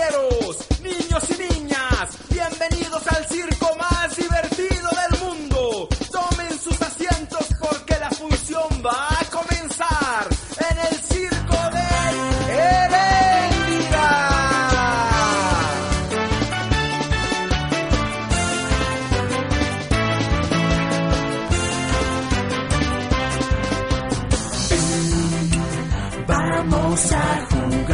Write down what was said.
caballeros, niños y niñas, bienvenidos al circo más divertido del mundo. Tomen sus asientos porque la función va a comenzar en el circo de Heréndida. Vamos a jugar.